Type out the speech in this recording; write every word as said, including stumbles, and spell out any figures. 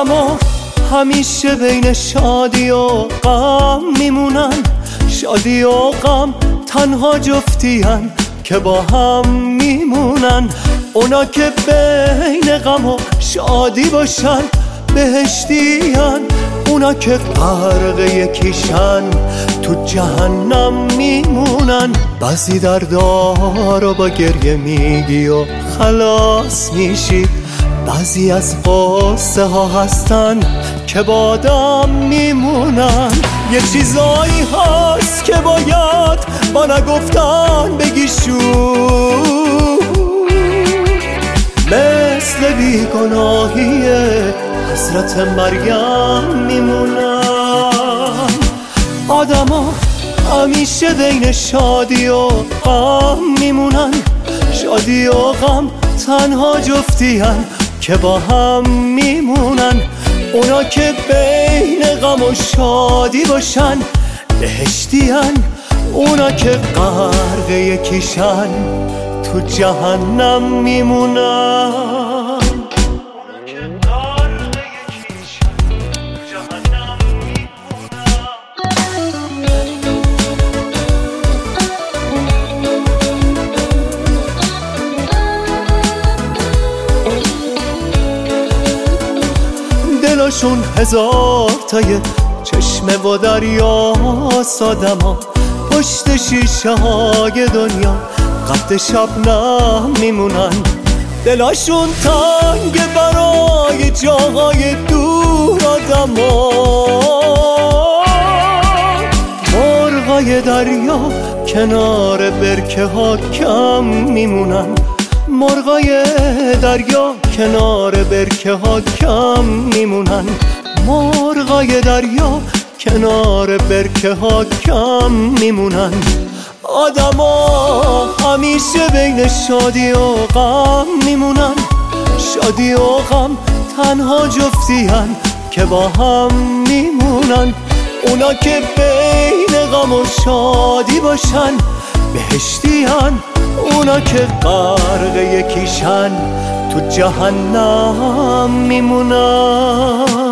آدما همیشه بین شادی و غم میمونن، شادی و غم تنها جفتیان که با هم میمونن. اونا که بین غم و شادی باشن بهشتیان، اونا که غرق یکیشن تو جهنم میمونن. بعضی دردها رو با گریه میگی و خلاص میشی، بعضی از قصه ها هستن که با آدم میمونن. یه چیزایی هست که باید با نگفتن بگی شو، مثل بیگناهی حضرت مریم میمونن. آدما همیشه بین شادی و غم میمونن، شادی و غم تنها جفتیان که با هم میمونن. اونا که بین غم و شادی باشن بهشتیان، اونا که غرق یکیشن تو جهنم میمونن. دلشون هزار تای چشمه و دریاست، آدما پشت شیشه های دنیا قد شبنم میمونن. دلشون تنگ برای جاهای دور، آدما مرغای دریا کنار برکه ها کم میمونن. مرغای دریا کنار برکه ها کم میمونن. مرغای دریا کنار برکه ها کم میمونن. آدما همیشه بین شادی و غم میمونن، شادی و غم تنها جفتیان که با هم میمونن. اونا که بین غم و شادی باشن بهشتیان، اونا که غرق یکیشن تو جهنم میمونن.